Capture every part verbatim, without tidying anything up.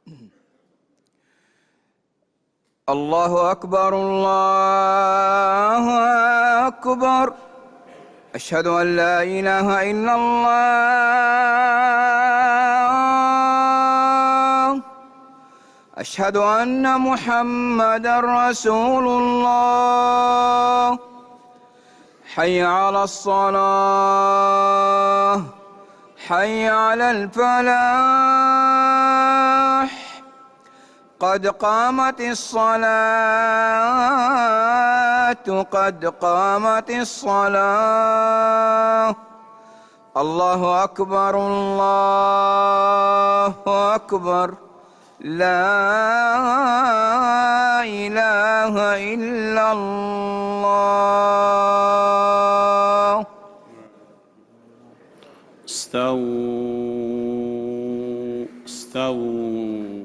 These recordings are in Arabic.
الله أكبر الله أكبر. أشهد أن لا إله إلا الله. أشهد أن محمدًا رسول الله. حي على الصلاة، حي على الفلاح. قد قامت الصلاة، قد قامت الصلاة. الله أكبر الله أكبر. لا إله إلا الله. استووا استووا.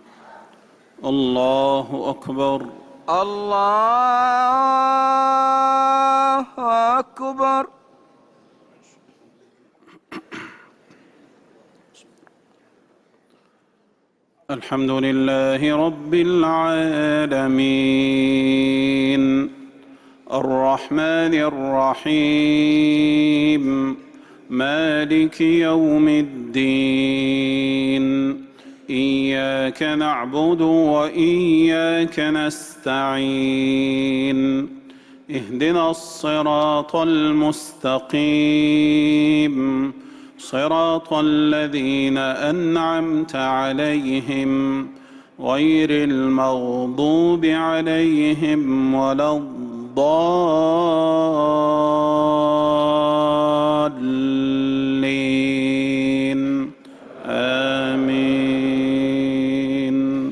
الله أكبر الله أكبر. الحمد لله رب العالمين الرحمن الرحيم مالك يوم الدين. إياك نعبد وإياك نستعين. اهدنا الصراط المستقيم صراط الذين أنعمت عليهم غير المغضوب عليهم ولا الضالين. آمين.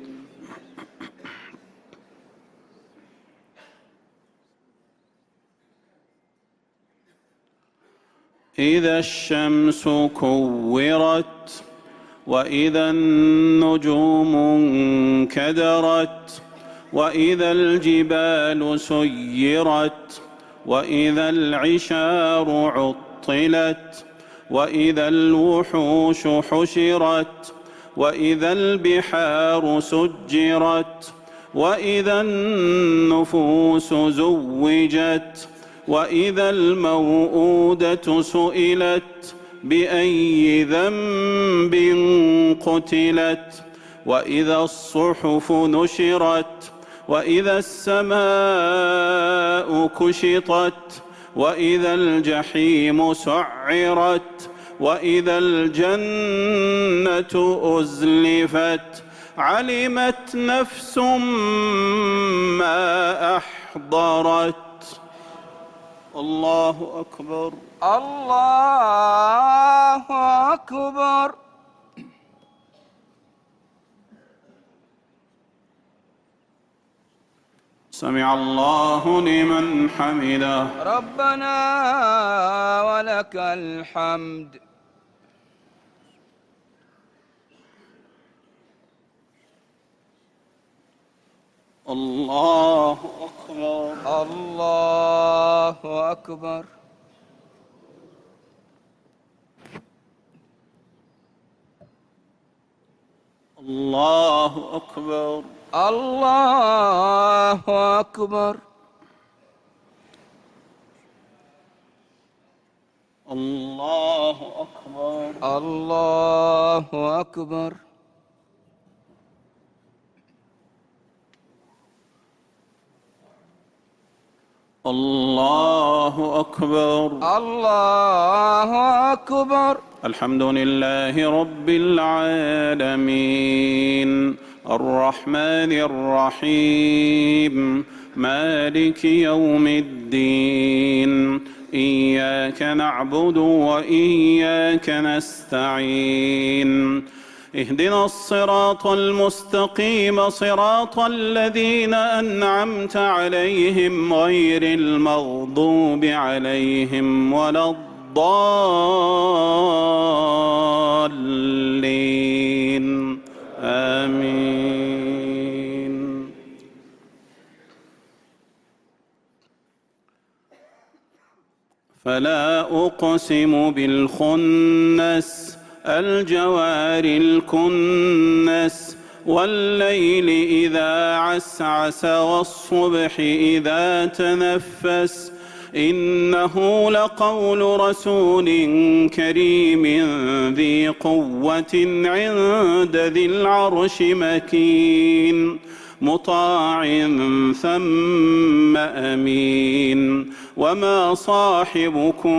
إذا الشمس كورت وإذا النجوم انكدرت وإذا الجبال سيرت وإذا العشار عطلت وإذا الوحوش حشرت وإذا البحار سجرت وإذا النفوس زوجت وإذا الموءودة سئلت بأي ذنب قتلت وإذا الصحف نشرت وإذا السماء كشطت وإذا الجحيم سعرت وإذا الجنة أزلفت. علمت نفس ما أحضرت. الله أكبر الله أكبر. سمع الله لمن حمده. ربنا ولك الحمد. الله أكبر الله أكبر. الله أكبر الله أكبر. الله أكبر الله أكبر. الله أكبر الله أكبر. الحمد لله رب العالمين الرحمن الرحيم مالك يوم الدين. إياك نعبد وإياك نستعين. اهدنا الصراط المستقيم صراط الذين أنعمت عليهم غير المغضوب عليهم ولا الضالين. آمين. فلا أقسم بالخنس الجوار الكنس والليل إذا عسعس والصبح إذا تنفس إنه لقول رسول كريم ذي قوة عند ذي العرش مكين مطاع ثم أمين وما صاحبكم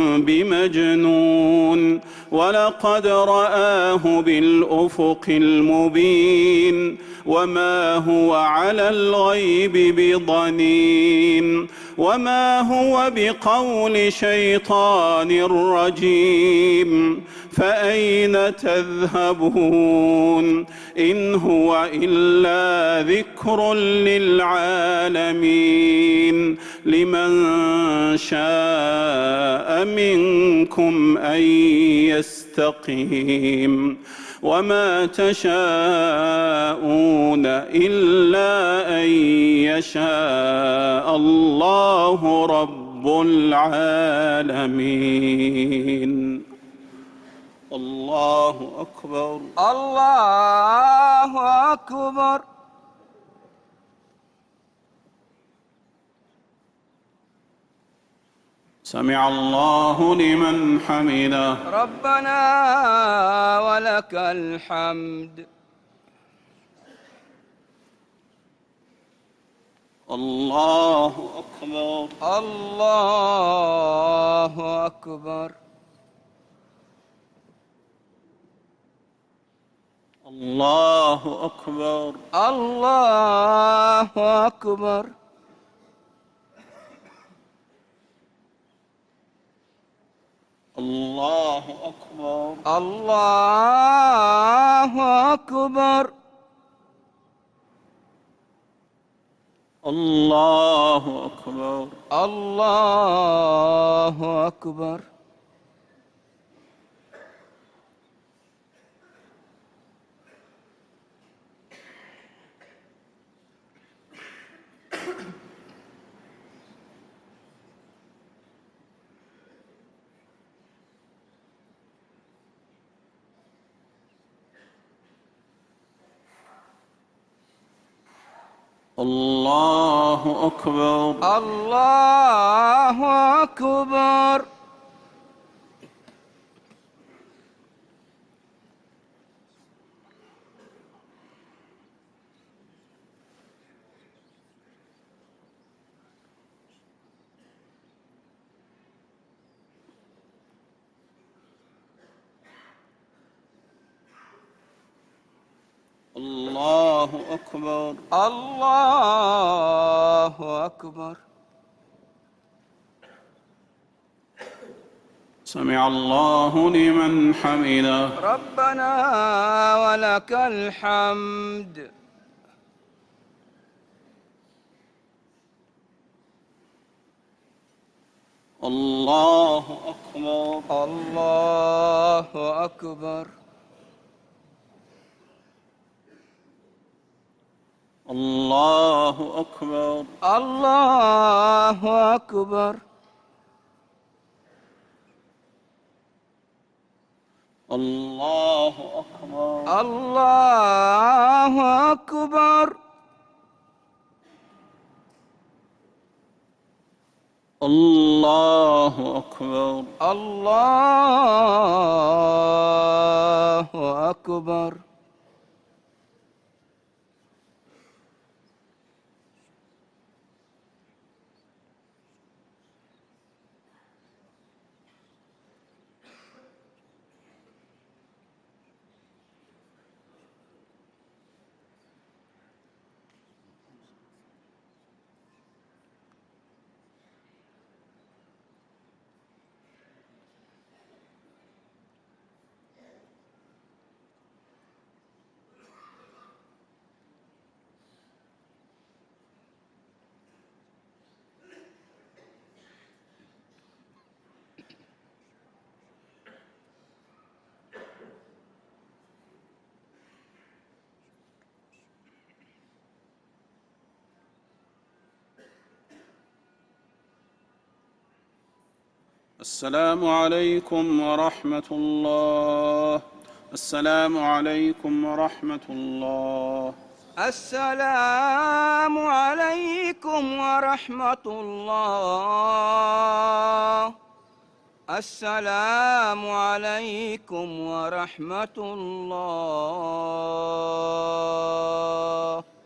بمجنون ولقد رآه بالأفق المبين وما هو على الغيب بضنين وما هو بقول شيطان رجيم فأين تذهبون إن هو إلا ذكر للعالمين لمن شاء منكم أن يستقيم وما تشاءون إلا أن يشاء الله رب العالمين. الله أكبر. الله أكبر. سمع الله لمن حمده. ربنا ولك الحمد. الله أكبر. الله أكبر. الله أكبر. الله أكبر. الله أكبر. الله أكبر. الله أكبر. الله أكبر. الله أكبر. الله أكبر. الله أكبر. الله أكبر. سمع الله لمن حمده. ربنا ولك الحمد. الله أكبر. الله أكبر. الله أكبر. الله أكبر. الله أكبر. الله أكبر. الله أكبر. الله أكبر. السلام عليكم ورحمة الله. السلام عليكم ورحمة الله. السلام عليكم ورحمة الله. السلام عليكم ورحمة الله.